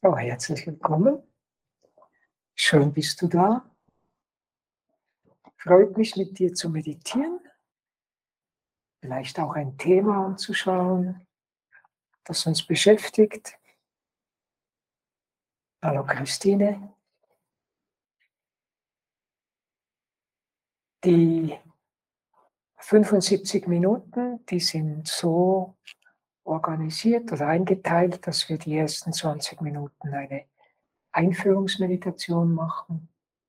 So, herzlich willkommen. Schön bist du da. Freut mich, mit dir zu meditieren. Vielleicht auch ein Thema anzuschauen, das uns beschäftigt. Hallo Christine. Die 75 Minuten, die sind so organisiert oder eingeteilt, dass wir die ersten 20 Minuten eine Einführungsmeditation machen.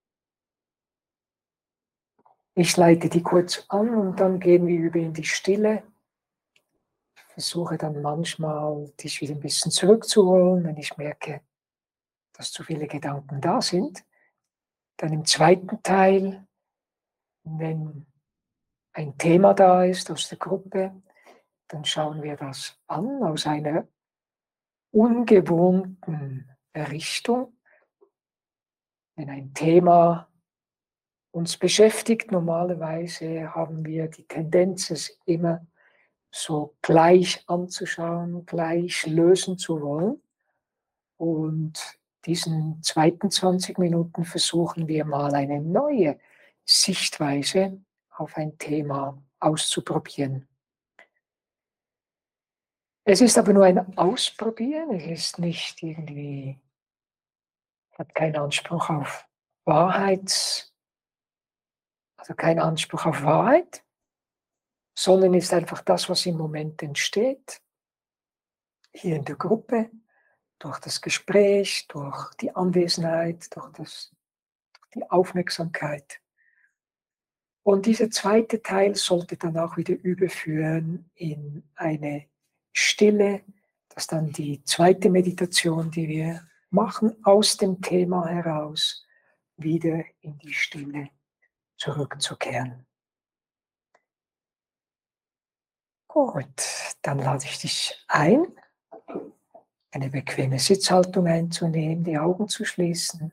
Ich leite die kurz an und dann gehen wir über in die Stille. Ich versuche dann manchmal, dich wieder ein bisschen zurückzuholen, wenn ich merke, dass zu viele Gedanken da sind. Dann im zweiten Teil, wenn ein Thema da ist aus der Gruppe, dann schauen wir das an aus einer ungewohnten Richtung. Wenn ein Thema uns beschäftigt, normalerweise haben wir die Tendenz, es immer so gleich anzuschauen, gleich lösen zu wollen. Und diesen zweiten 20 Minuten versuchen wir mal eine neue Sichtweise auf ein Thema auszuprobieren. Es ist aber nur ein Ausprobieren, es ist nicht irgendwie, hat keinen Anspruch auf also keinen Anspruch auf Wahrheit, sondern ist einfach das, was im Moment entsteht, hier in der Gruppe, durch das Gespräch, durch die Anwesenheit, durch die Aufmerksamkeit. Und dieser zweite Teil sollte dann auch wieder überführen in eine Stille, dass dann die zweite Meditation, die wir machen, aus dem Thema heraus wieder in die Stille zurückzukehren. Gut, dann lade ich dich ein, eine bequeme Sitzhaltung einzunehmen, die Augen zu schließen.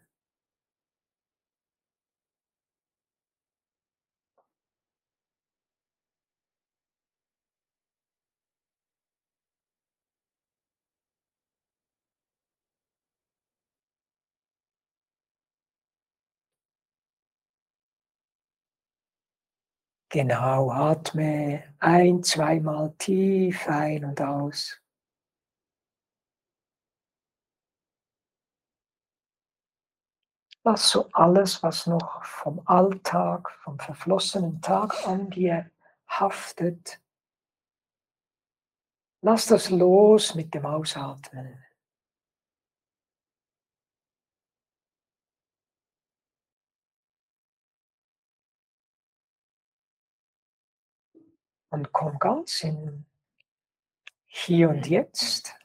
Genau, atme ein-, zweimal tief ein und aus. Lass so alles, was noch vom Alltag, vom verflossenen Tag an dir haftet, lass das los mit dem Ausatmen. Und komm ganz in Hier und Jetzt,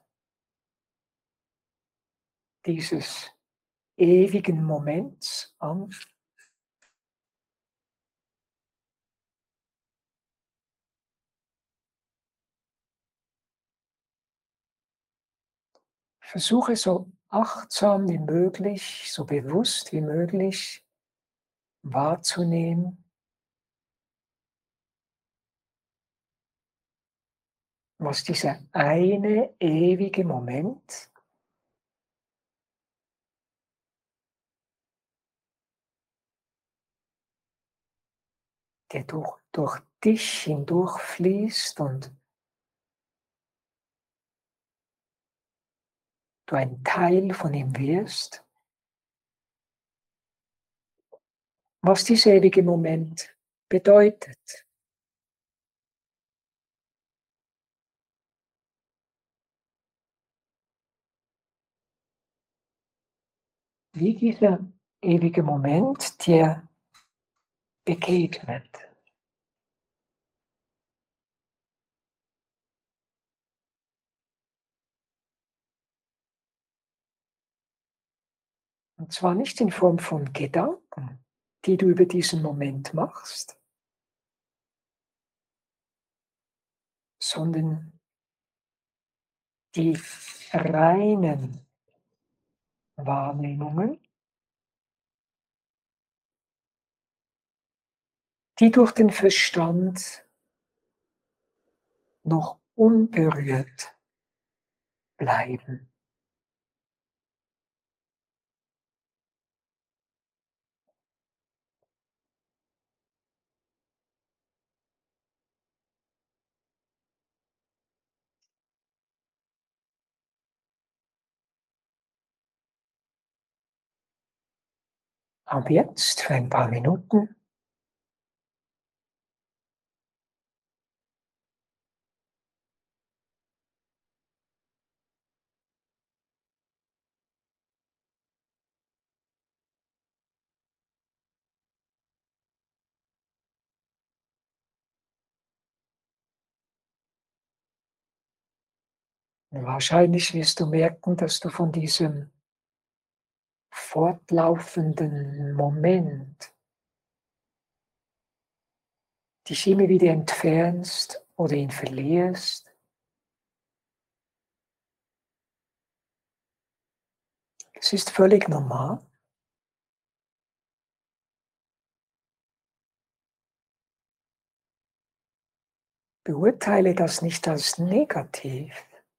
dieses ewigen Moments an. Versuche so achtsam wie möglich, so bewusst wie möglich wahrzunehmen, was dieser eine ewige Moment, der durch dich hindurchfließt und du ein Teil von ihm wirst, was dieser ewige Moment bedeutet. Wie dieser ewige Moment dir begegnet. Und zwar nicht in Form von Gedanken, die du über diesen Moment machst, sondern die reinen Wahrnehmungen, die durch den Verstand noch unberührt bleiben. Ab jetzt für ein paar Minuten wahrscheinlich wirst du merken, dass du von diesem fortlaufenden Moment dich immer wieder entfernst oder ihn verlierst. Es ist völlig normal. Beurteile das nicht als negativ,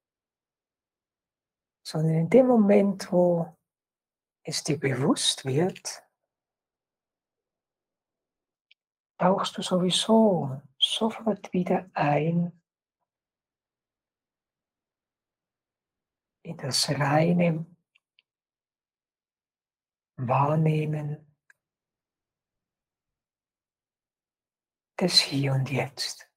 sondern in dem Moment, wo es dir bewusst wird, tauchst du sowieso sofort wieder ein in das reine Wahrnehmen des Hier und Jetzt.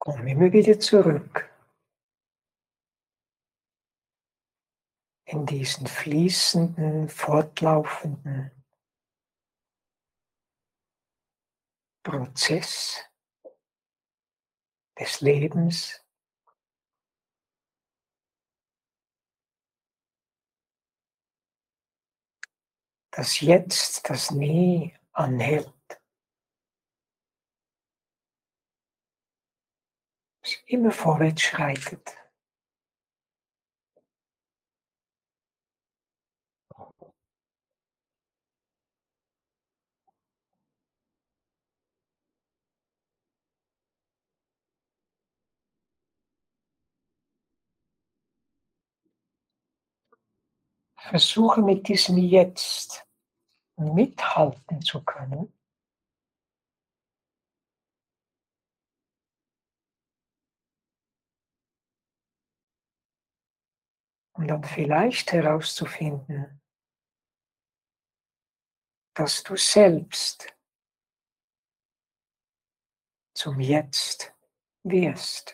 Komm immer wieder zurück in diesen fließenden, fortlaufenden Prozess des Lebens, das Jetzt, das nie anhält, das immer vorwärts schreitet. Versuche mit diesem Jetzt mithalten zu können und dann vielleicht herauszufinden, dass du selbst zum Jetzt wirst.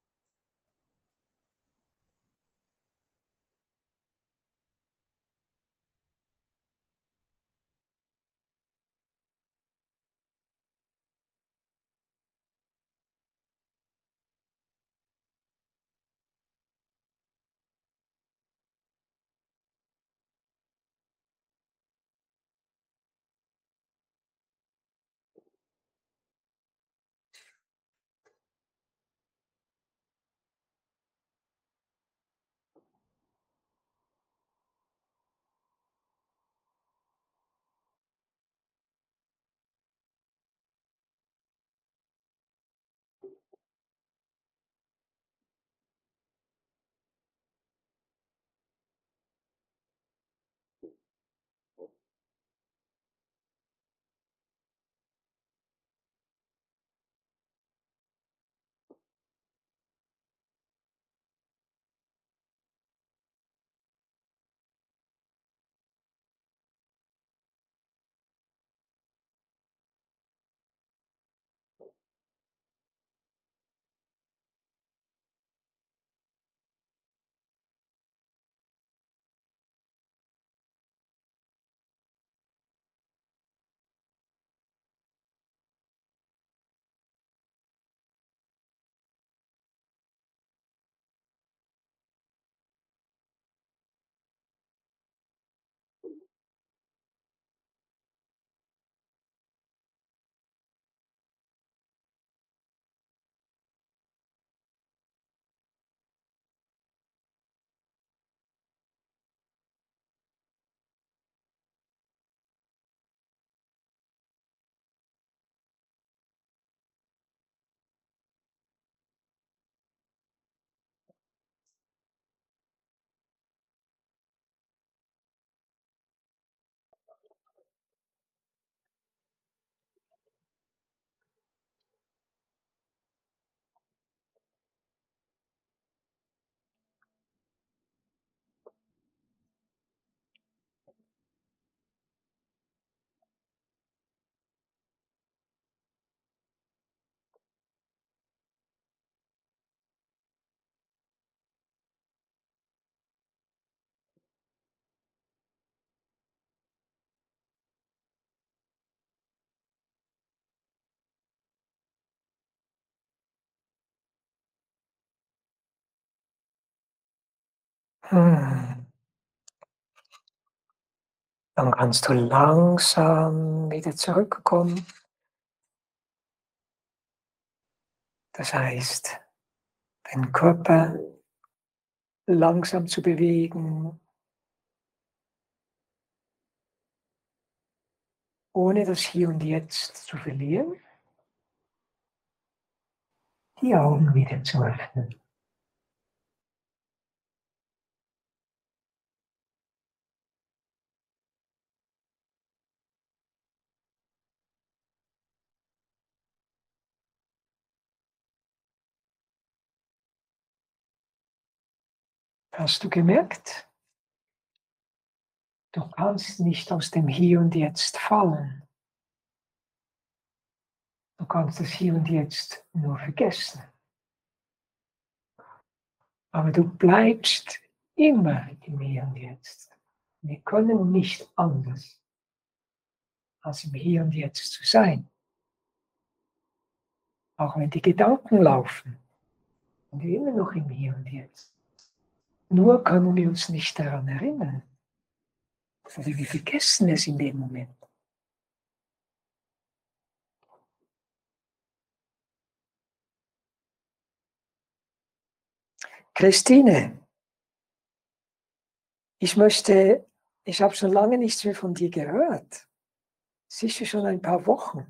Hm. Dann kannst du langsam wieder zurückkommen. Das heißt, den Körper langsam zu bewegen, ohne das Hier und Jetzt zu verlieren. Die Augen wieder zu öffnen. Hast du gemerkt? Du kannst nicht aus dem Hier und Jetzt fallen. Du kannst das Hier und Jetzt nur vergessen. Aber du bleibst immer im Hier und Jetzt. Wir können nicht anders, als im Hier und Jetzt zu sein. Auch wenn die Gedanken laufen, sind wir immer noch im Hier und Jetzt. Nur können wir uns nicht daran erinnern. Oder wir vergessen es in dem Moment. Christine, ich habe schon lange nichts mehr von dir gehört. Sicher schon ein paar Wochen.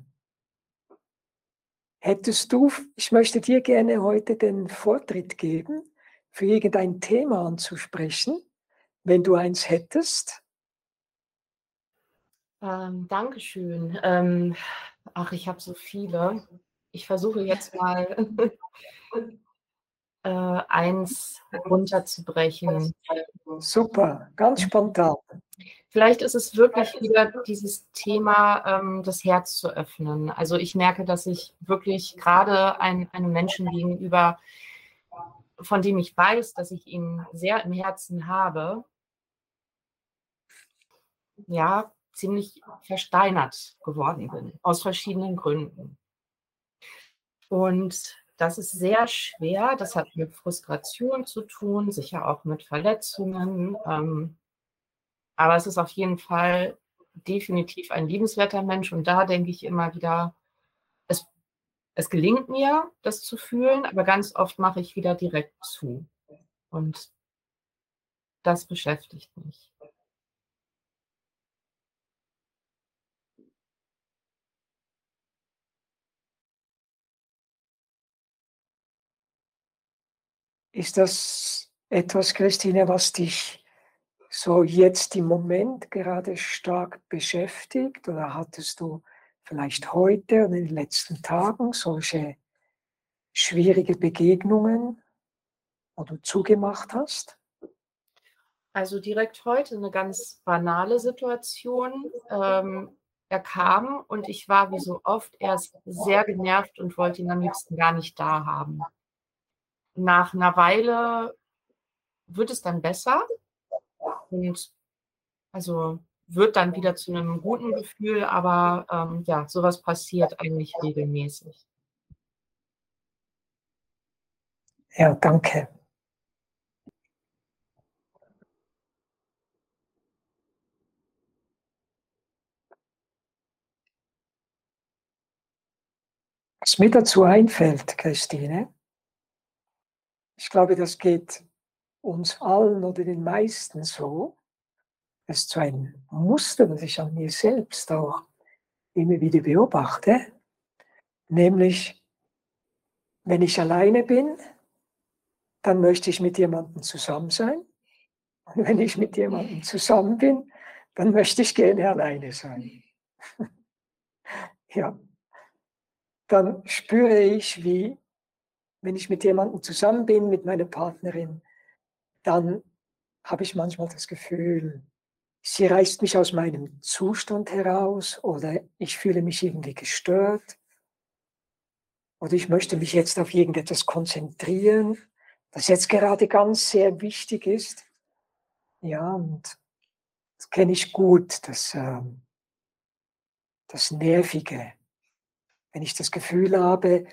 Ich möchte dir gerne heute den Vortritt geben, für irgendein Thema anzusprechen, wenn du eins hättest. Dankeschön. Ich habe so viele. Ich versuche jetzt mal eins runterzubrechen. Super, ganz spontan. Vielleicht ist es wirklich wieder dieses Thema, das Herz zu öffnen. Also ich merke, dass ich wirklich gerade einem Menschen gegenüber, von dem ich weiß, dass ich ihn sehr im Herzen habe, ja, ziemlich versteinert geworden bin, aus verschiedenen Gründen. Und das ist sehr schwer. Das hat mit Frustration zu tun, sicher auch mit Verletzungen. Aber es ist auf jeden Fall definitiv ein liebenswerter Mensch. Und da denke ich immer wieder, es gelingt mir, das zu fühlen, aber ganz oft mache ich wieder direkt zu. Und das beschäftigt mich. Ist das etwas, Christine, was dich so jetzt im Moment gerade stark beschäftigt? Oder hattest du vielleicht heute oder in den letzten Tagen solche schwierige Begegnungen, wo du zugemacht hast? Also direkt heute eine ganz banale Situation. Er kam und ich war wie so oft erst sehr genervt und wollte ihn am liebsten gar nicht da haben. Nach einer Weile wird es dann besser und also wird dann wieder zu einem guten Gefühl, aber ja, sowas passiert eigentlich regelmäßig. Ja, danke. Was mir dazu einfällt, Christine, ich glaube, das geht uns allen oder den meisten so. Das ist so ein Muster, das ich an mir selbst auch immer wieder beobachte, nämlich, wenn ich alleine bin, dann möchte ich mit jemandem zusammen sein. Und wenn ich mit jemandem zusammen bin, dann möchte ich gerne alleine sein. Ja, dann spüre ich, wie, wenn ich mit jemandem zusammen bin, mit meiner Partnerin, dann habe ich manchmal das Gefühl, sie reißt mich aus meinem Zustand heraus oder ich fühle mich irgendwie gestört oder ich möchte mich jetzt auf irgendetwas konzentrieren, das jetzt gerade ganz sehr wichtig ist. Ja, und das kenne ich gut, das Nervige, wenn ich das Gefühl habe,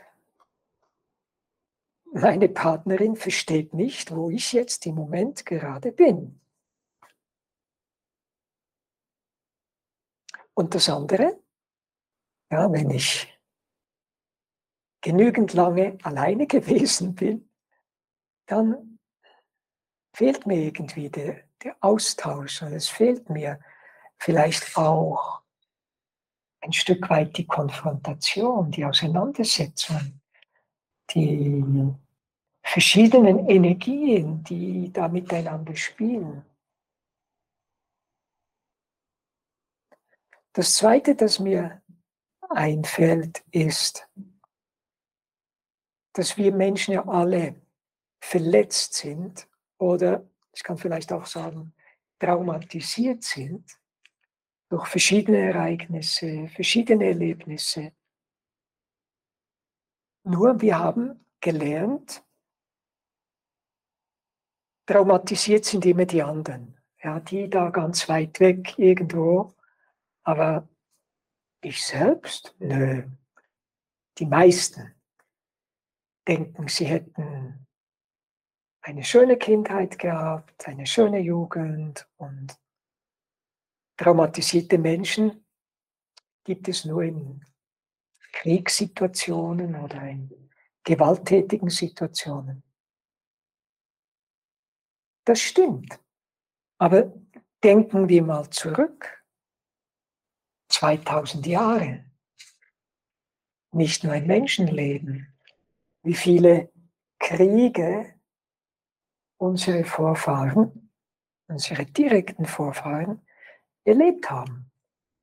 meine Partnerin versteht nicht, wo ich jetzt im Moment gerade bin. Und das andere, ja, wenn ich genügend lange alleine gewesen bin, dann fehlt mir irgendwie der Austausch und es fehlt mir vielleicht auch ein Stück weit die Konfrontation, die Auseinandersetzung, die verschiedenen Energien, die da miteinander spielen. Das Zweite, das mir einfällt, ist, dass wir Menschen ja alle verletzt sind oder ich kann vielleicht auch sagen, traumatisiert sind durch verschiedene Ereignisse, verschiedene Erlebnisse. Nur wir haben gelernt, traumatisiert sind immer die anderen. Ja, die da ganz weit weg irgendwo. Aber ich selbst? Nö. Die meisten denken, sie hätten eine schöne Kindheit gehabt, eine schöne Jugend, und traumatisierte Menschen gibt es nur in Kriegssituationen oder in gewalttätigen Situationen. Das stimmt. Aber denken wir mal zurück. 2000 Jahre. Nicht nur ein Menschenleben. Wie viele Kriege unsere Vorfahren, unsere direkten Vorfahren erlebt haben.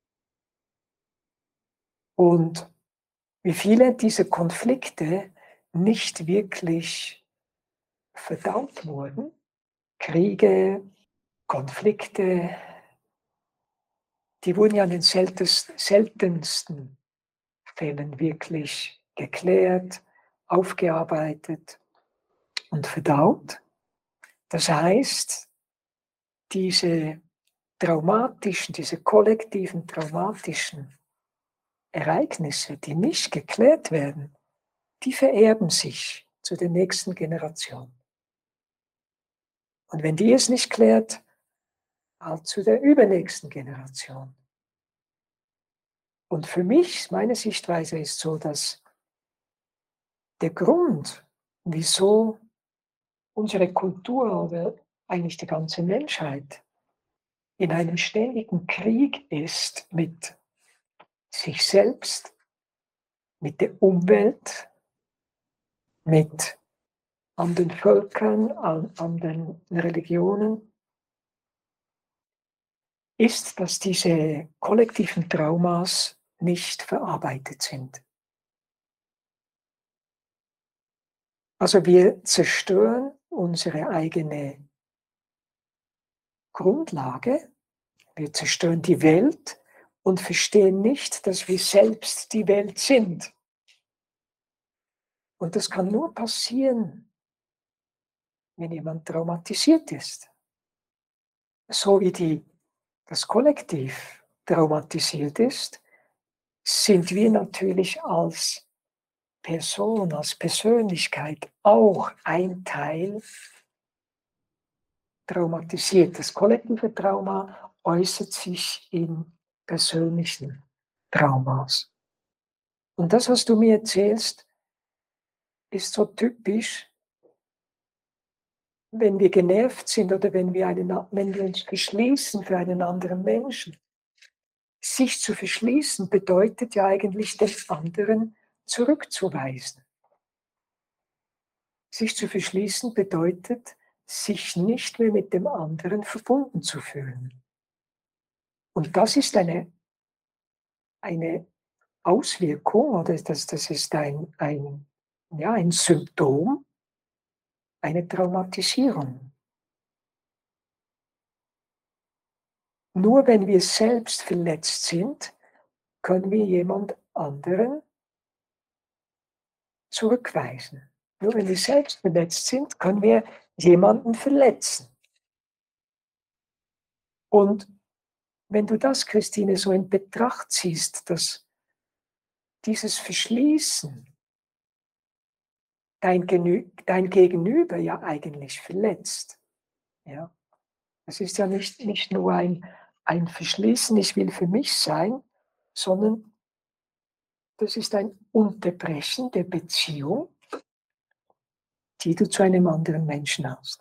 Und wie viele dieser Konflikte nicht wirklich verdaut wurden. Kriege, Konflikte, die wurden ja in den seltensten Fällen wirklich geklärt, aufgearbeitet und verdaut. Das heißt, diese kollektiven traumatischen Ereignisse, die nicht geklärt werden, die vererben sich zu der nächsten Generation. Und wenn die es nicht klärt, halt zu der übernächsten Generation. Und für mich, meine Sichtweise ist so, dass der Grund, wieso unsere Kultur oder eigentlich die ganze Menschheit in einem ständigen Krieg ist mit sich selbst, mit der Umwelt, mit anderen Völkern, anderen Religionen, ist, dass diese kollektiven Traumas nicht verarbeitet sind. Also wir zerstören unsere eigene Grundlage, wir zerstören die Welt und verstehen nicht, dass wir selbst die Welt sind. Und das kann nur passieren, wenn jemand traumatisiert ist. So wie das Kollektiv traumatisiert ist, sind wir natürlich als Person, als Persönlichkeit auch ein Teil traumatisiert. Das kollektive Trauma äußert sich in persönlichen Traumas. Und das, was du mir erzählst, ist so typisch, wenn wir genervt sind oder wenn wir uns verschließen für einen anderen Menschen. Sich zu verschließen bedeutet ja eigentlich, den anderen zurückzuweisen. Sich zu verschließen bedeutet, sich nicht mehr mit dem anderen verbunden zu fühlen. Und das ist eine Auswirkung, oder das ist ein Symptom einer Traumatisierung. Nur wenn wir selbst verletzt sind, können wir jemand anderen zurückweisen. Nur wenn wir selbst verletzt sind, können wir jemanden verletzen. Und wenn du das, Christine, so in Betracht ziehst, dass dieses Verschließen dein Gegenüber ja eigentlich verletzt. Ja? Es ist ja nicht nur ein Verschließen, ich will für mich sein, sondern das ist ein Unterbrechen der Beziehung, die du zu einem anderen Menschen hast.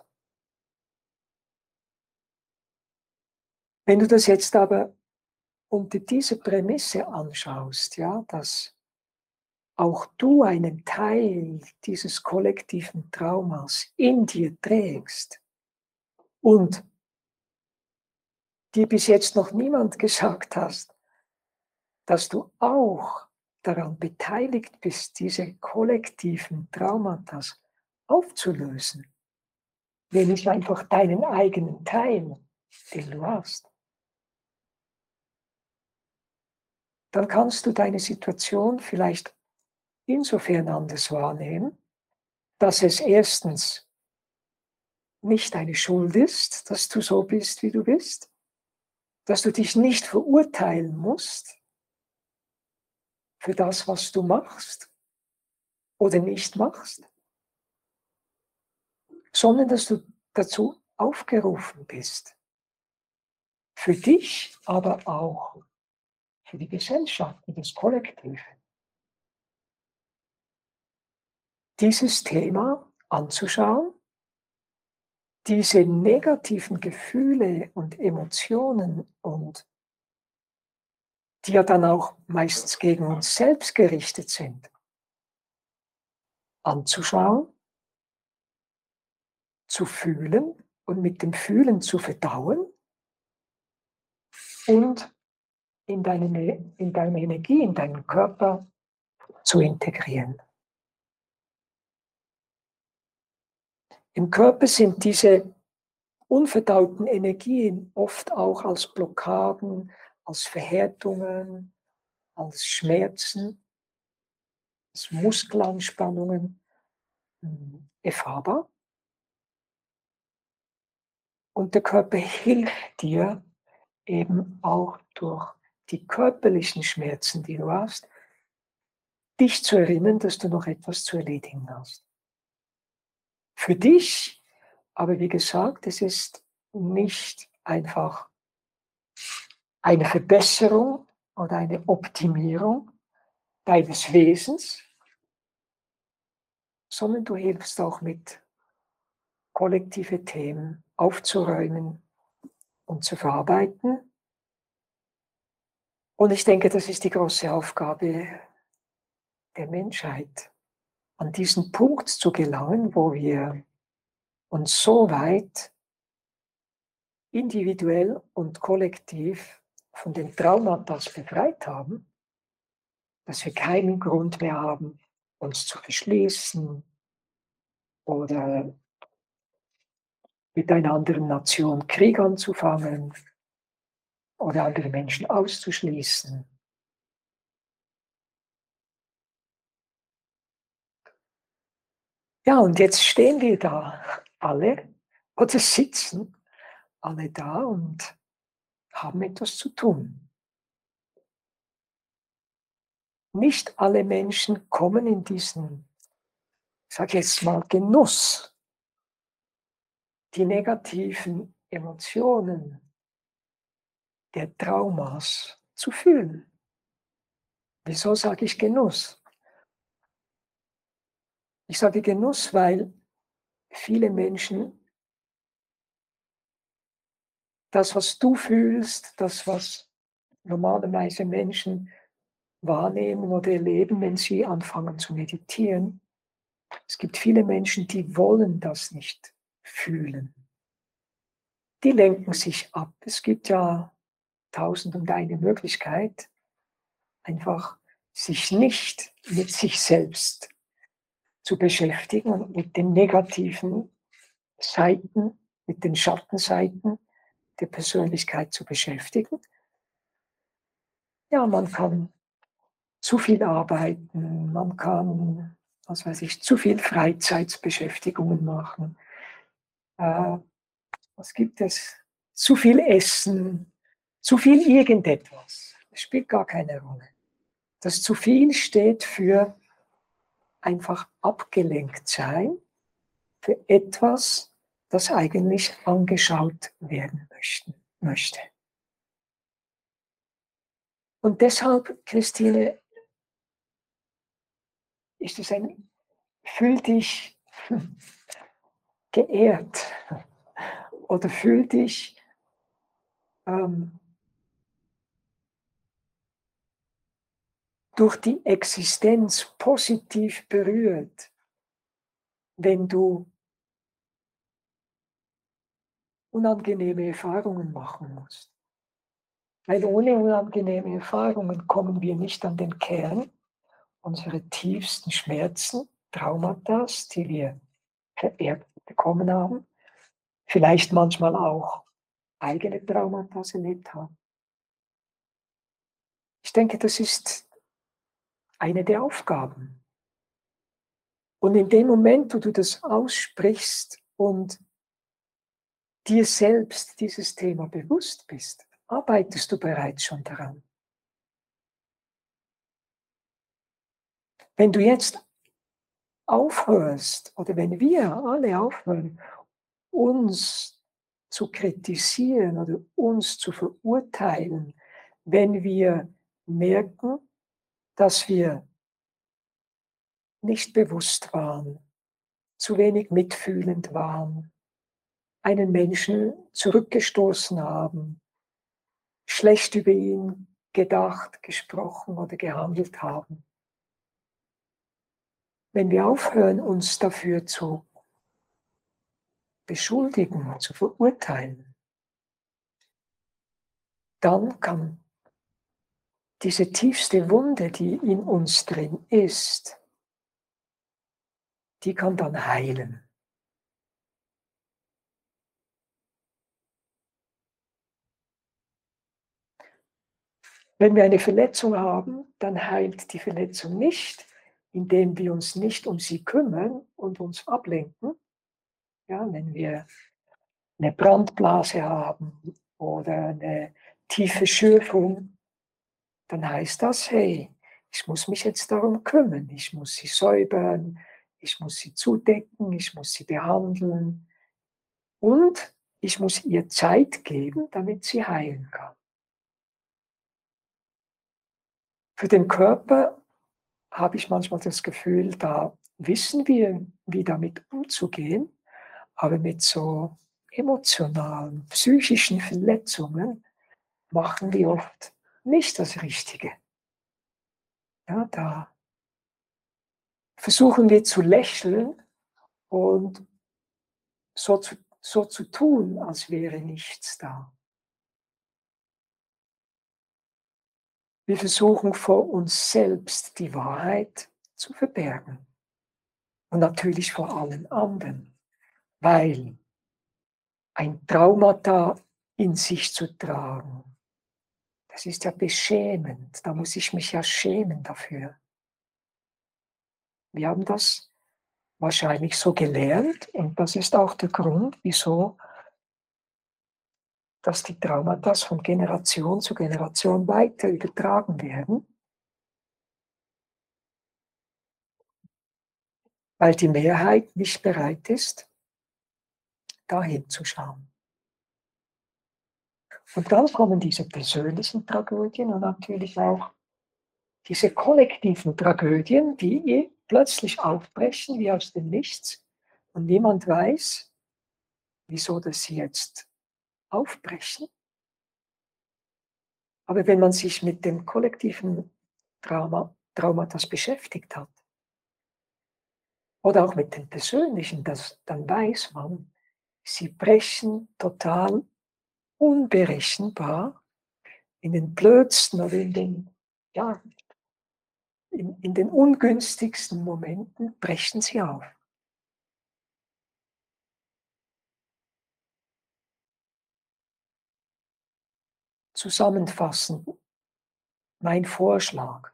Wenn du das jetzt aber unter dieser Prämisse anschaust, ja, dass auch du einen Teil dieses kollektiven Traumas in dir trägst und dir bis jetzt noch niemand gesagt hast, dass du auch daran beteiligt bist, diese kollektiven Traumata aufzulösen, nämlich einfach deinen eigenen Teil, den du hast. Dann kannst du deine Situation vielleicht insofern anders wahrnehmen, dass es erstens nicht deine Schuld ist, dass du so bist, wie du bist, dass du dich nicht verurteilen musst für das, was du machst oder nicht machst, sondern dass du dazu aufgerufen bist, für dich, aber auch für die Gesellschaft, für das Kollektiv, dieses Thema anzuschauen, diese negativen Gefühle und Emotionen und die ja dann auch meistens gegen uns selbst gerichtet sind, anzuschauen, zu fühlen und mit dem Fühlen zu verdauen und in deine Energie, in deinen Körper zu integrieren. Im Körper sind diese unverdauten Energien oft auch als Blockaden, als Verhärtungen, als Schmerzen, als Muskelanspannungen erfahrbar. Und der Körper hilft dir eben auch durch die körperlichen Schmerzen, die du hast, dich zu erinnern, dass du noch etwas zu erledigen hast. Für dich, aber wie gesagt, es ist nicht einfach eine Verbesserung oder eine Optimierung deines Wesens, sondern du hilfst auch mit, kollektive Themen aufzuräumen und zu verarbeiten. Und ich denke, das ist die große Aufgabe der Menschheit, an diesen Punkt zu gelangen, wo wir uns so weit individuell und kollektiv von den Traumata befreit haben, dass wir keinen Grund mehr haben, uns zu verschließen oder mit einer anderen Nation Krieg anzufangen oder andere Menschen auszuschließen. Ja, und jetzt stehen wir da alle oder sitzen alle da und haben etwas zu tun. Nicht alle Menschen kommen in diesen, ich sage jetzt mal, Genuss, die negativen Emotionen der Traumas zu fühlen. Wieso sage ich Genuss? Ich sage Genuss, weil viele Menschen das, was du fühlst, das, was normalerweise Menschen wahrnehmen oder erleben, wenn sie anfangen zu meditieren. Es gibt viele Menschen, die wollen das nicht fühlen. Die lenken sich ab. Es gibt ja 1000 Möglichkeit, einfach sich nicht mit sich selbst zu beschäftigen und mit den negativen Seiten, mit den Schattenseiten der Persönlichkeit zu beschäftigen. Ja, man kann zu viel arbeiten, man kann, was weiß ich, zu viel Freizeitbeschäftigungen machen. Was gibt es? Zu viel Essen, zu viel irgendetwas. Das spielt gar keine Rolle. Das zu viel steht für einfach abgelenkt sein, für etwas, das eigentlich angeschaut werden möchte. Und deshalb, Christine, ist es fühl dich geehrt oder fühl dich durch die Existenz positiv berührt, wenn du unangenehme Erfahrungen machen musst. Weil ohne unangenehme Erfahrungen kommen wir nicht an den Kern unserer tiefsten Schmerzen, Traumata, die wir vererbt bekommen haben, vielleicht manchmal auch eigene Traumata erlebt haben. Ich denke, das ist eine der Aufgaben. Und in dem Moment, wo du das aussprichst und dir selbst dieses Thema bewusst bist, arbeitest du bereits schon daran. Wenn du jetzt aufhörst, oder wenn wir alle aufhören, uns zu kritisieren oder uns zu verurteilen, wenn wir merken, dass wir nicht bewusst waren, zu wenig mitfühlend waren, einen Menschen zurückgestoßen haben, schlecht über ihn gedacht, gesprochen oder gehandelt haben. Wenn wir aufhören, uns dafür zu beschuldigen, zu verurteilen, dann kann diese tiefste Wunde, die in uns drin ist, die kann dann heilen. Wenn wir eine Verletzung haben, dann heilt die Verletzung nicht, indem wir uns nicht um sie kümmern und uns ablenken. Ja, wenn wir eine Brandblase haben oder eine tiefe Schürfung, dann heißt das, hey, ich muss mich jetzt darum kümmern, ich muss sie säubern, ich muss sie zudecken, ich muss sie behandeln und ich muss ihr Zeit geben, damit sie heilen kann. Für den Körper habe ich manchmal das Gefühl, da wissen wir, wie damit umzugehen, aber mit so emotionalen, psychischen Verletzungen machen wir oft nicht das Richtige. Ja, da versuchen wir zu lächeln und so zu tun, als wäre nichts da. Wir versuchen vor uns selbst die Wahrheit zu verbergen. Und natürlich vor allen anderen, weil ein Traumata in sich zu tragen, das ist ja beschämend. Da muss ich mich ja schämen dafür. Wir haben das wahrscheinlich so gelernt und das ist auch der Grund, wieso dass die Traumata von Generation zu Generation weiter übertragen werden, weil die Mehrheit nicht bereit ist, dahin zu schauen. Und dann kommen diese persönlichen Tragödien und natürlich auch diese kollektiven Tragödien, die plötzlich aufbrechen wie aus dem Nichts und niemand weiß, wieso das sie jetzt aufbrechen. Aber wenn man sich mit dem kollektiven Traumata beschäftigt hat, oder auch mit den persönlichen, dann weiß man, sie brechen total unberechenbar in den blödsten oder in den ungünstigsten Momenten brechen sie auf. Zusammenfassend, mein Vorschlag: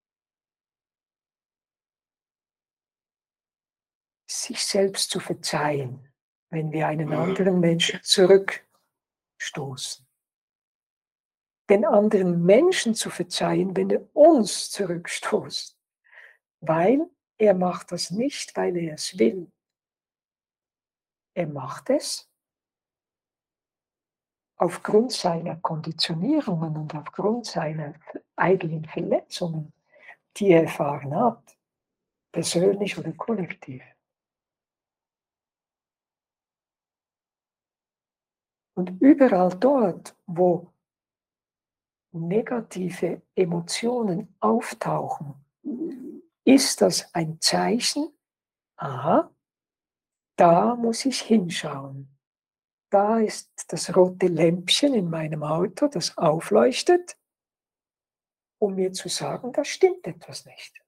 Sich selbst zu verzeihen, wenn wir einen anderen Menschen zurückstoßen. Den anderen Menschen zu verzeihen, wenn er uns zurückstoßt. Weil er macht das nicht, weil er es will. Er macht es aufgrund seiner Konditionierungen und aufgrund seiner eigenen Verletzungen, die er erfahren hat, persönlich oder kollektiv. Und überall dort, wo negative Emotionen auftauchen, ist das ein Zeichen, aha, da muss ich hinschauen. Da ist das rote Lämpchen in meinem Auto, das aufleuchtet, um mir zu sagen, da stimmt etwas nicht.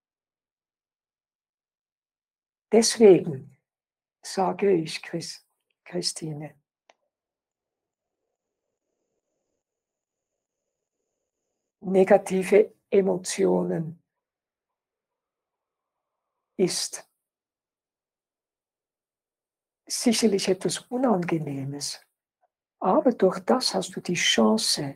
Deswegen sage ich, Christine, negative Emotionen sicherlich etwas Unangenehmes, aber durch das hast du die Chance,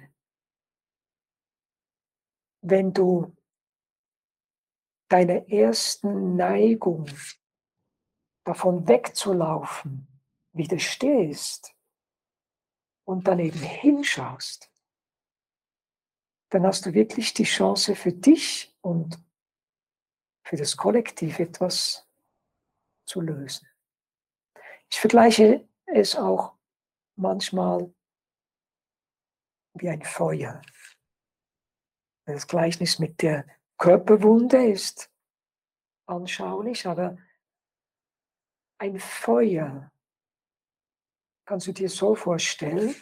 wenn du deiner ersten Neigung, davon wegzulaufen, widerstehst und dann eben hinschaust, dann hast du wirklich die Chance für dich und für das Kollektiv etwas zu lösen. Ich vergleiche es auch manchmal wie ein Feuer. Das Gleichnis mit der Körperwunde ist anschaulich, aber ein Feuer kannst du dir so vorstellen,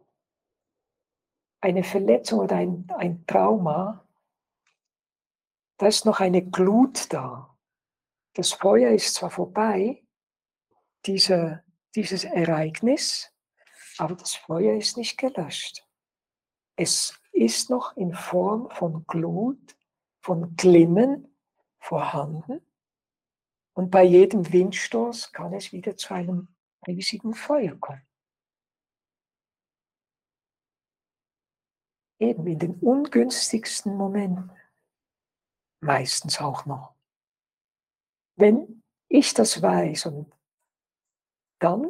eine Verletzung oder ein Trauma, da ist noch eine Glut da. Das Feuer ist zwar vorbei, dieses Ereignis, aber das Feuer ist nicht gelöscht. Es ist noch in Form von Glut, von Glimmen vorhanden. Und bei jedem Windstoß kann es wieder zu einem riesigen Feuer kommen. Eben in den ungünstigsten Momenten. Meistens auch noch. Wenn ich das weiß und dann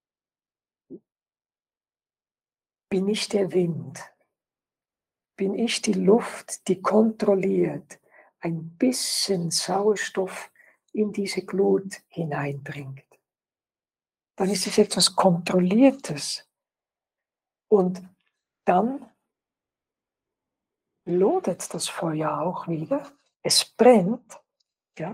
bin ich der Wind, bin ich die Luft, die kontrolliert ein bisschen Sauerstoff in diese Glut hineinbringt. Dann ist es etwas Kontrolliertes. Und dann lodert das Feuer auch wieder. Es brennt, ja,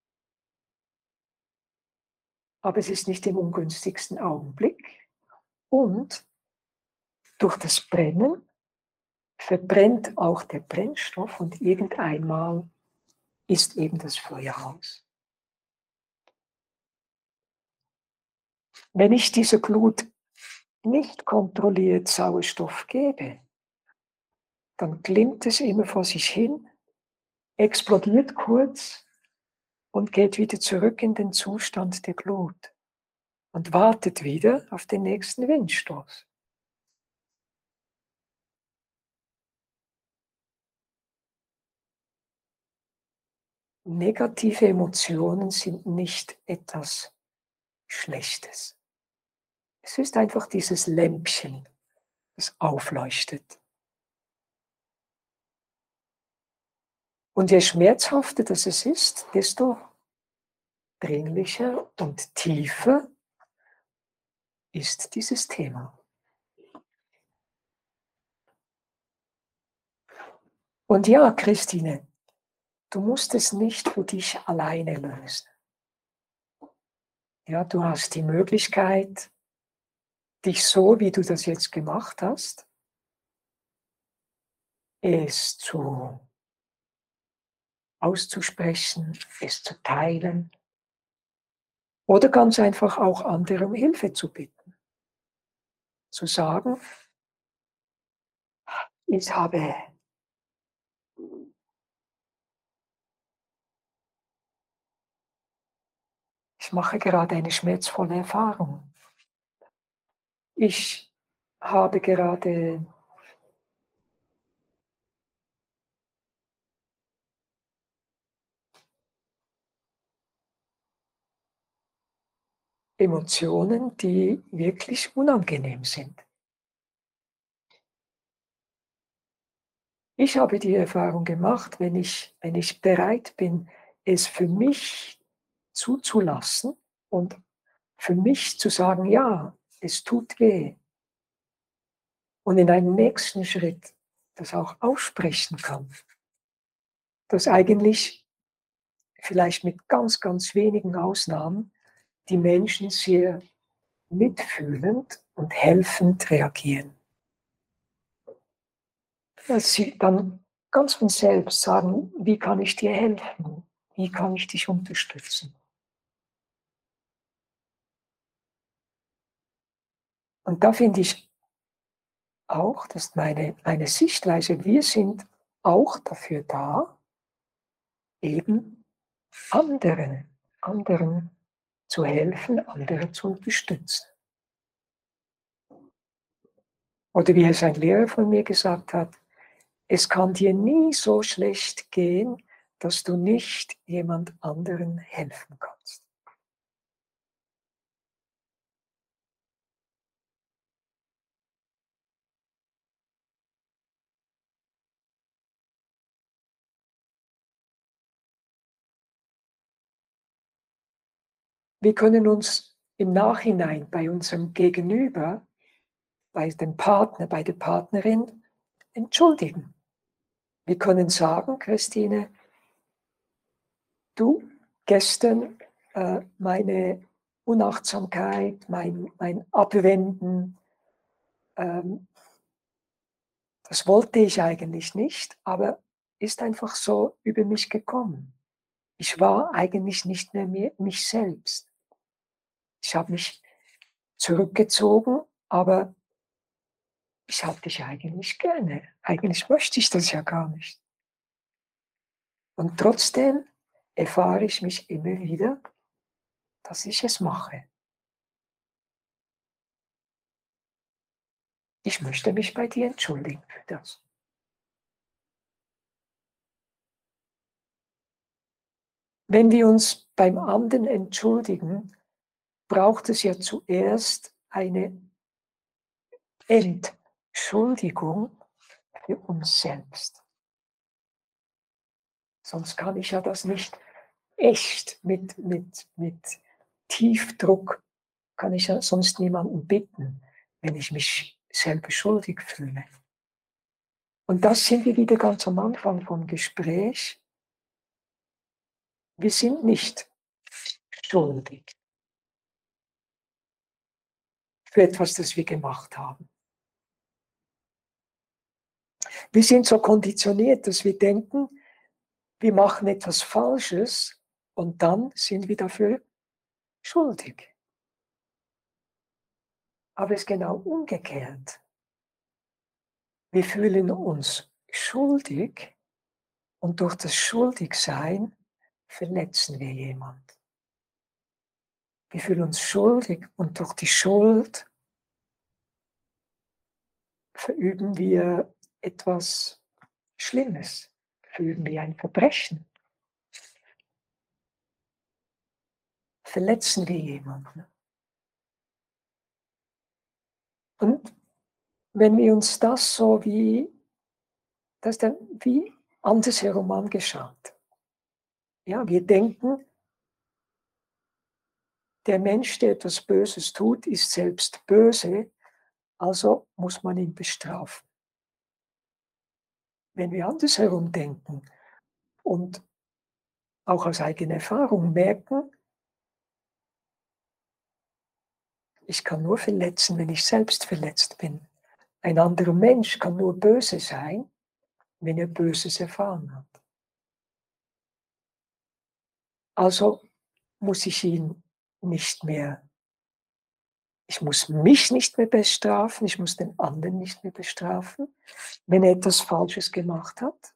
aber es ist nicht im ungünstigsten Augenblick. Und durch das Brennen verbrennt auch der Brennstoff und irgendeinmal ist eben das Feuer aus. Wenn ich dieser Glut nicht kontrolliert Sauerstoff gebe, dann glimmt es immer vor sich hin, explodiert kurz und geht wieder zurück in den Zustand der Glut und wartet wieder auf den nächsten Windstoß. Negative Emotionen sind nicht etwas Schlechtes. Es ist einfach dieses Lämpchen, das aufleuchtet. Und je schmerzhafter das es ist, desto dringlicher und tiefer ist dieses Thema. Und ja, Christine, du musst es nicht für dich alleine lösen. Ja, du hast die Möglichkeit, dich so, wie du das jetzt gemacht hast, es auszusprechen, es zu teilen oder ganz einfach auch andere um Hilfe zu bitten. Zu sagen, ich mache gerade eine schmerzvolle Erfahrung. Ich habe gerade Emotionen, die wirklich unangenehm sind. Ich habe die Erfahrung gemacht, wenn ich bereit bin, es für mich zuzulassen und für mich zu sagen, ja, es tut weh. Und in einem nächsten Schritt das auch aussprechen kann. Dass eigentlich vielleicht mit ganz, ganz wenigen Ausnahmen die Menschen sehr mitfühlend und helfend reagieren. Dass sie dann ganz von selbst sagen, wie kann ich dir helfen? Wie kann ich dich unterstützen? Und da finde ich auch, dass meine Sichtweise, wir sind auch dafür da, eben anderen zu helfen, andere zu unterstützen. Oder wie es ein Lehrer von mir gesagt hat, es kann dir nie so schlecht gehen, dass du nicht jemand anderen helfen kannst. Wir können uns im Nachhinein bei unserem Gegenüber, bei dem Partner, bei der Partnerin entschuldigen. Wir können sagen, Christine, du, gestern meine Unachtsamkeit, mein Abwenden, das wollte ich eigentlich nicht, aber ist einfach so über mich gekommen. Ich war eigentlich nicht mehr mich selbst. Ich habe mich zurückgezogen, aber ich habe dich eigentlich gerne. Eigentlich möchte ich das ja gar nicht. Und trotzdem erfahre ich mich immer wieder, dass ich es mache. Ich möchte mich bei dir entschuldigen für das. Wenn wir uns beim anderen entschuldigen, braucht es ja zuerst eine Entschuldigung für uns selbst. Sonst kann ich ja das nicht echt mit Tiefdruck, kann ich ja sonst niemanden bitten, wenn ich mich selber schuldig fühle. Und das sind wir wieder ganz am Anfang vom Gespräch. Wir sind nicht schuldig für etwas, das wir gemacht haben. Wir sind so konditioniert, dass wir denken, wir machen etwas Falsches und dann sind wir dafür schuldig. Aber es ist genau umgekehrt. Wir fühlen uns schuldig und durch das Schuldigsein verletzen wir jemanden. Wir fühlen uns schuldig und durch die Schuld verüben wir etwas Schlimmes, verüben wir ein Verbrechen, verletzen wir jemanden. Und wenn wir uns das so wie andersherum angeschaut. Ja, wir denken, der Mensch, der etwas Böses tut, ist selbst böse, also muss man ihn bestrafen. Wenn wir andersherum denken und auch aus eigener Erfahrung merken, ich kann nur verletzen, wenn ich selbst verletzt bin. Ein anderer Mensch kann nur böse sein, wenn er Böses erfahren hat. Also muss ich ihn nicht mehr, ich muss mich nicht mehr bestrafen, ich muss den anderen nicht mehr bestrafen, wenn er etwas Falsches gemacht hat.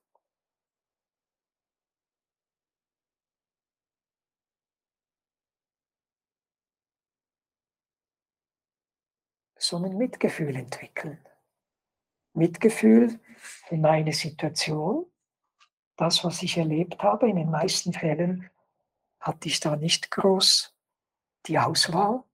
Sondern Mitgefühl entwickeln. Mitgefühl für meine Situation, das, was ich erlebt habe. In den meisten Fällen hatte ich da nicht groß die Auswahl.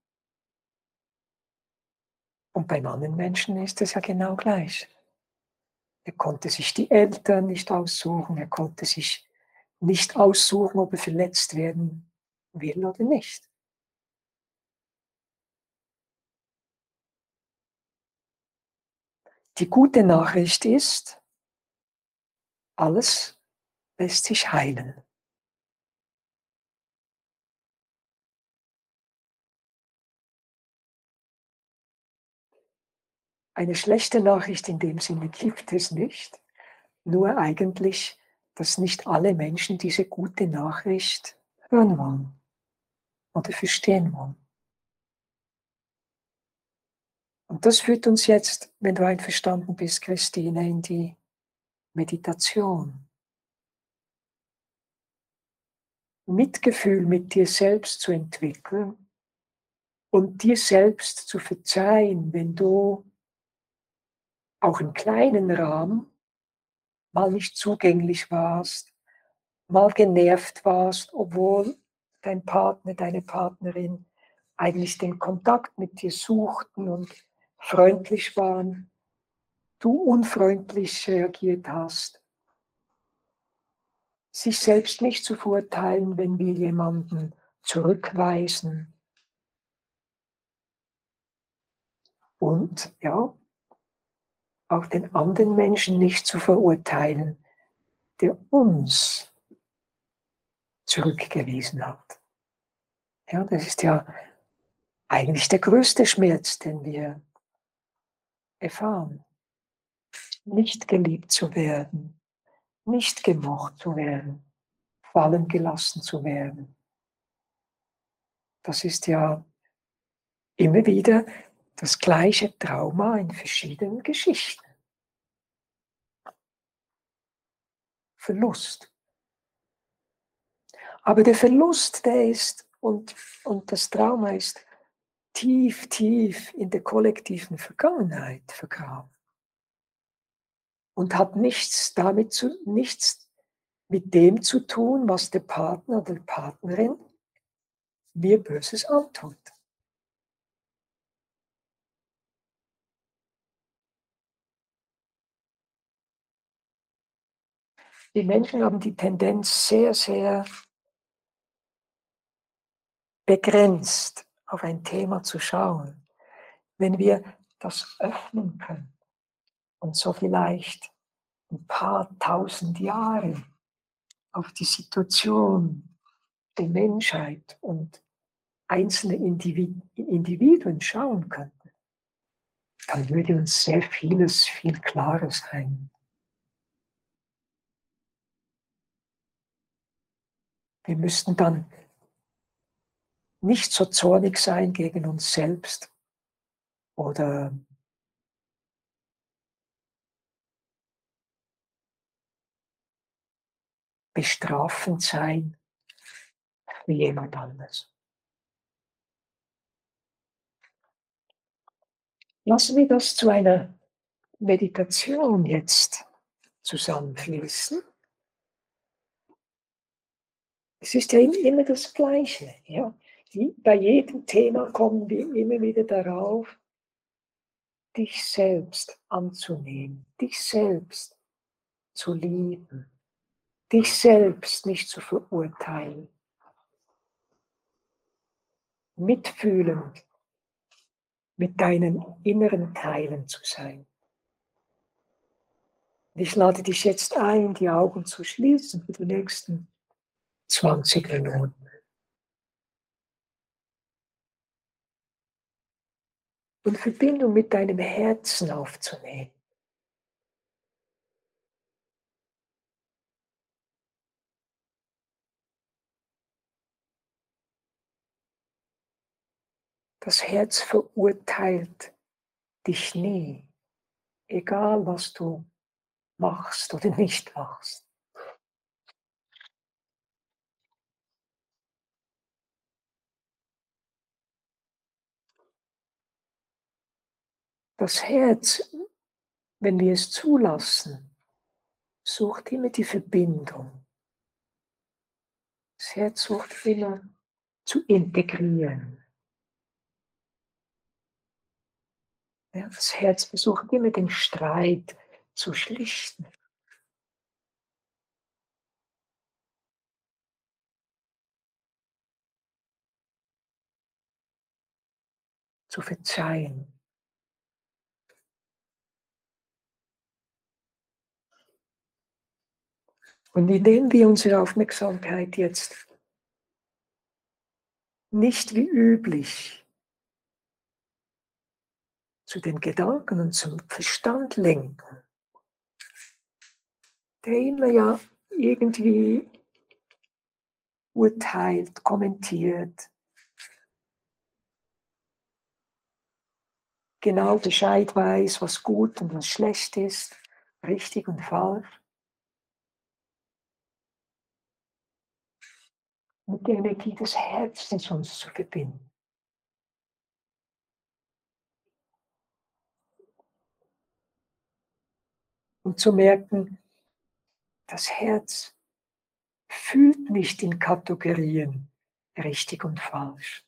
Und beim anderen Menschen ist es ja genau gleich. Er konnte sich die Eltern nicht aussuchen, er konnte sich nicht aussuchen, ob er verletzt werden will oder nicht. Die gute Nachricht ist, alles lässt sich heilen. Eine schlechte Nachricht in dem Sinne gibt es nicht, nur eigentlich, dass nicht alle Menschen diese gute Nachricht hören wollen oder verstehen wollen. Und das führt uns jetzt, wenn du einverstanden bist, Christine, in die Meditation. Mitgefühl mit dir selbst zu entwickeln und dir selbst zu verzeihen, wenn du auch im kleinen Rahmen mal nicht zugänglich warst, mal genervt warst, obwohl dein Partner, deine Partnerin eigentlich den Kontakt mit dir suchten und freundlich waren, du unfreundlich reagiert hast. Sich selbst nicht zu verurteilen, wenn wir jemanden zurückweisen. Und ja, auch den anderen Menschen nicht zu verurteilen, der uns zurückgewiesen hat. Ja, das ist ja eigentlich der größte Schmerz, den wir erfahren. Nicht geliebt zu werden, nicht gemocht zu werden, fallen gelassen zu werden. Das ist ja immer wieder das gleiche Trauma in verschiedenen Geschichten. Verlust. Aber der Verlust, der ist, und das Trauma ist tief, tief in der kollektiven Vergangenheit vergraben. Und hat nichts mit dem zu tun, was der Partner oder die Partnerin mir Böses antut. Die Menschen haben die Tendenz, sehr, sehr begrenzt auf ein Thema zu schauen. Wenn wir das öffnen können und so vielleicht ein paar tausend Jahre auf die Situation der Menschheit und einzelne Individuen schauen könnten, dann würde uns sehr vieles viel klarer sein. Wir müssten dann nicht so zornig sein gegen uns selbst oder bestrafend sein wie jemand anderes. Lassen wir das zu einer Meditation jetzt zusammenfließen. Es ist ja immer das Gleiche. Ja? Bei jedem Thema kommen wir immer wieder darauf, dich selbst anzunehmen, dich selbst zu lieben, dich selbst nicht zu verurteilen, mitfühlend mit deinen inneren Teilen zu sein. Ich lade dich jetzt ein, die Augen zu schließen für die nächsten 20 Minuten. Und Verbindung mit deinem Herzen aufzunehmen. Das Herz verurteilt dich nie, egal was du machst oder nicht machst. Das Herz, wenn wir es zulassen, sucht immer die Verbindung. Das Herz sucht immer zu integrieren. Ja, das Herz versucht immer den Streit zu schlichten. Zu verzeihen. Und indem wir unsere Aufmerksamkeit jetzt nicht wie üblich zu den Gedanken und zum Verstand lenken, der immer ja irgendwie urteilt, kommentiert, genau Bescheid weiß, was gut und was schlecht ist, richtig und falsch. mit der Energie des Herzens uns zu verbinden. Und zu merken, das Herz fühlt nicht in Kategorien richtig und falsch.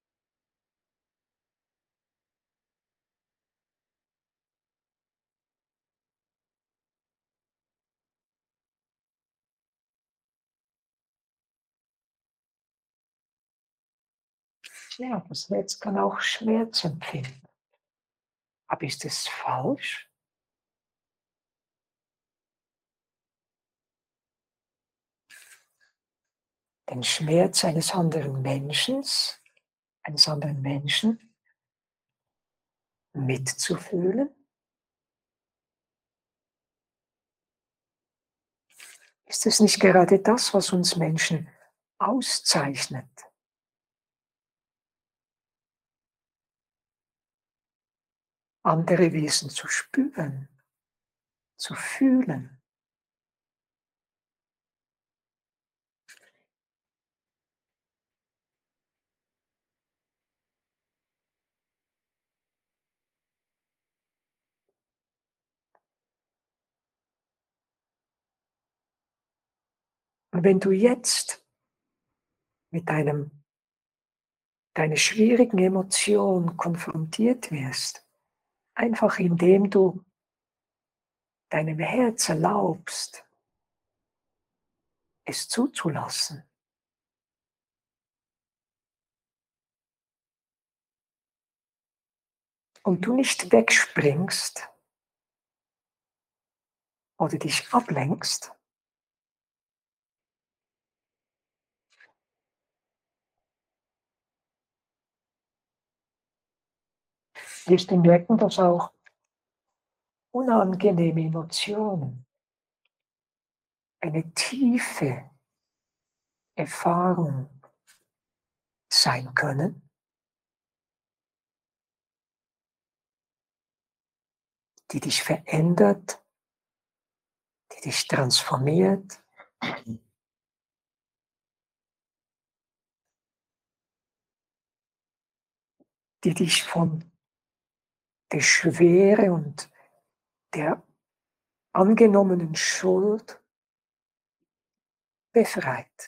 Ja, das Herz kann auch Schmerz empfinden. Aber ist es falsch? Den Schmerz eines anderen Menschen mitzufühlen? Ist es nicht gerade das, was uns Menschen auszeichnet? Andere Wesen zu spüren, zu fühlen. Und wenn du jetzt mit deiner schwierigen Emotion konfrontiert wirst, einfach indem du deinem Herz erlaubst, es zuzulassen. Und du nicht wegspringst oder dich ablenkst, wirst du merken, dass auch unangenehme Emotionen eine tiefe Erfahrung sein können, die dich verändert, die dich transformiert, die dich von der Schwere und der angenommenen Schuld befreit.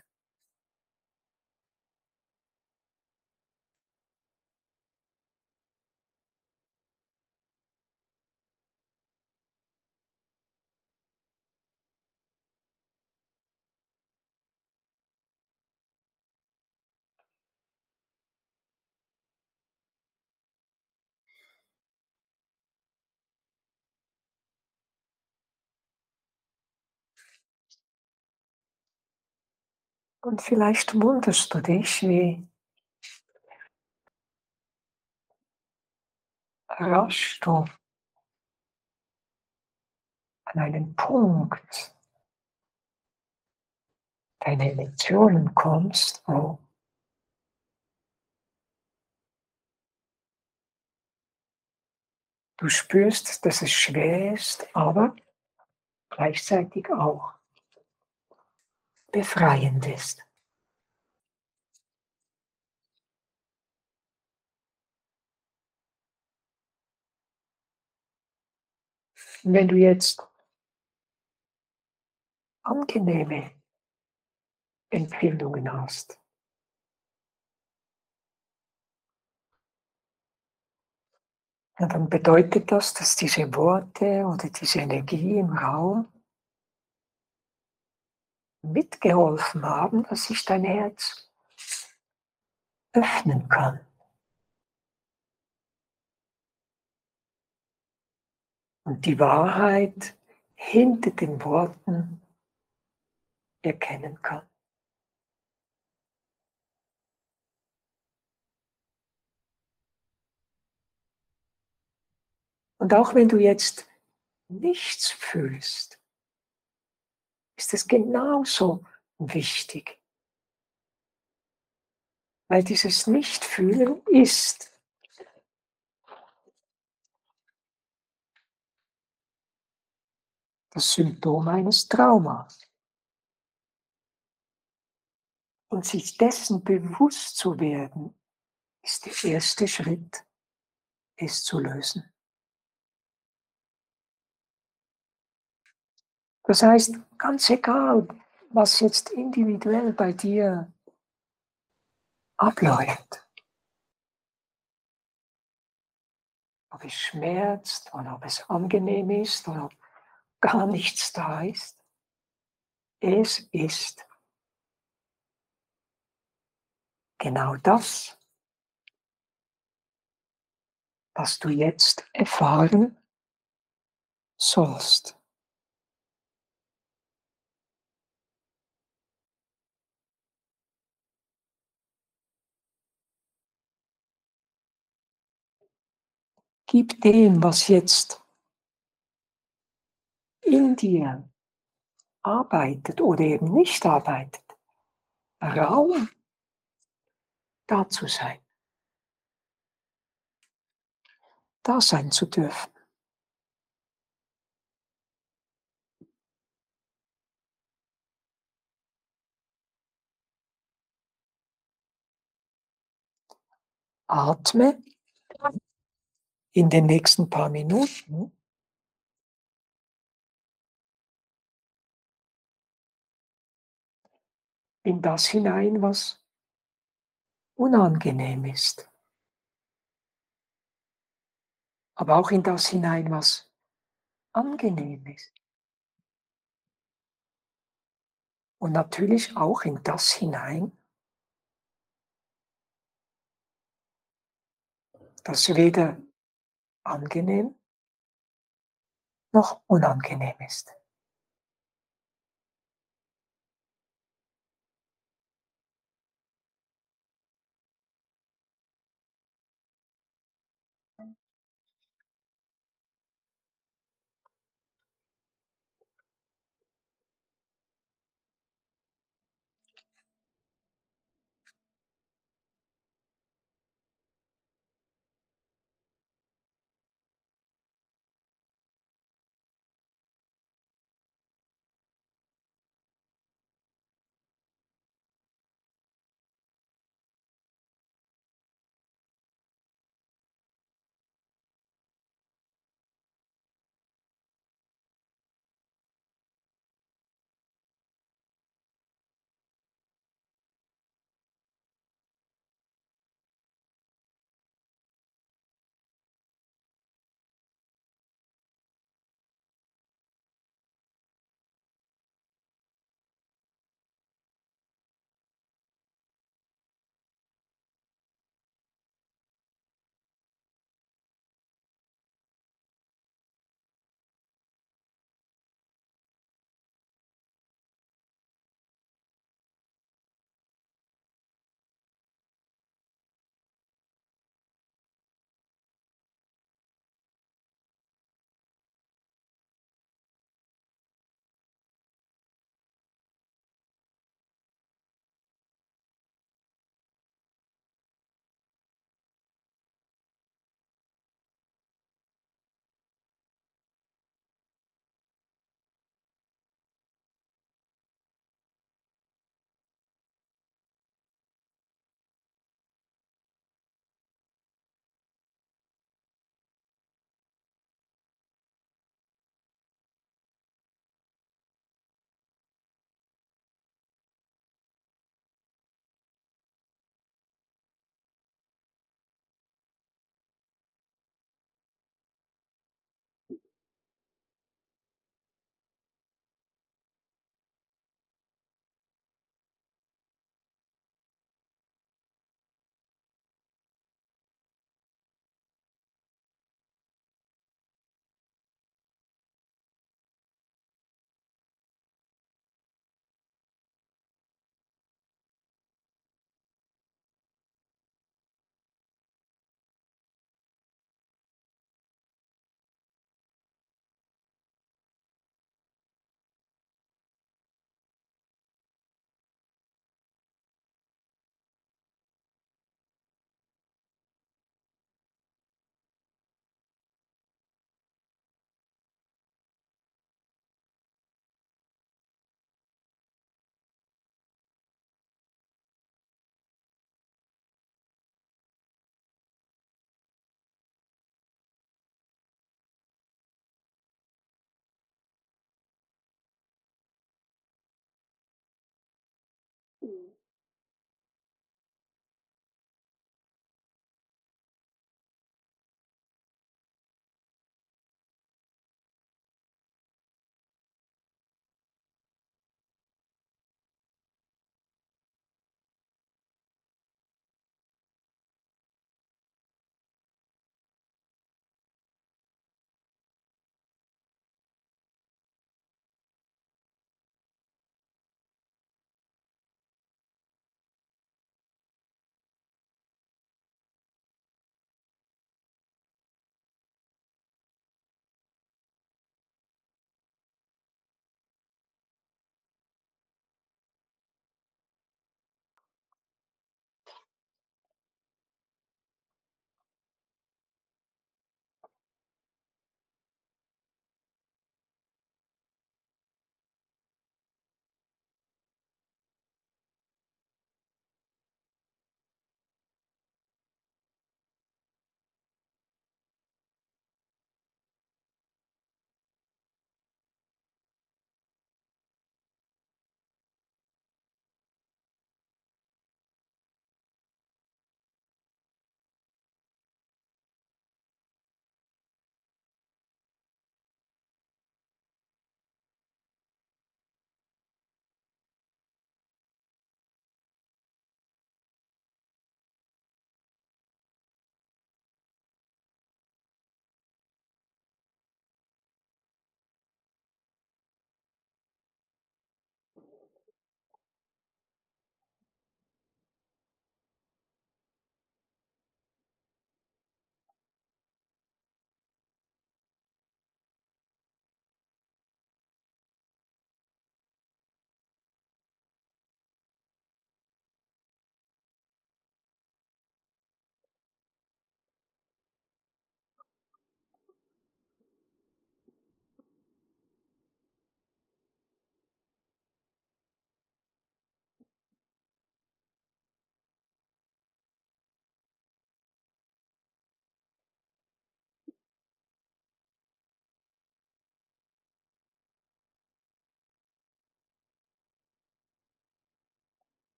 Und vielleicht wunderst du dich, wie rasch du an einen Punkt deiner Lektionen kommst, wo du spürst, dass es schwer ist, aber gleichzeitig auch befreiend ist. Und wenn du jetzt angenehme Empfindungen hast, ja, dann bedeutet das, dass diese Worte oder diese Energie im Raum mitgeholfen haben, dass sich dein Herz öffnen kann. Und die Wahrheit hinter den Worten erkennen kann. Und auch wenn du jetzt nichts fühlst, ist es genauso wichtig, weil dieses Nichtfühlen ist das Symptom eines Traumas. Und sich dessen bewusst zu werden, ist der erste Schritt, es zu lösen. Das heißt, ganz egal, was jetzt individuell bei dir abläuft, ob es schmerzt oder ob es angenehm ist oder ob gar nichts da ist, es ist genau das, was du jetzt erfahren sollst. Gib dem, was jetzt in dir arbeitet oder eben nicht arbeitet, Raum, da zu sein, da sein zu dürfen. Atme in den nächsten paar Minuten in das hinein, was unangenehm ist, aber auch in das hinein, was angenehm ist. Und natürlich auch in das hinein, das weder angenehm noch unangenehm ist.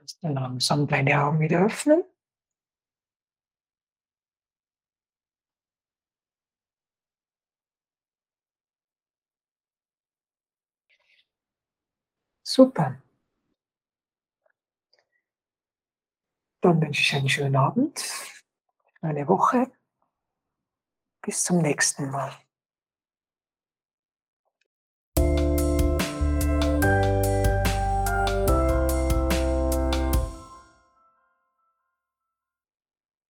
Kannst du langsam deine Augen wieder öffnen. Super. Dann wünsche ich einen schönen Abend, eine Woche. Bis zum nächsten Mal.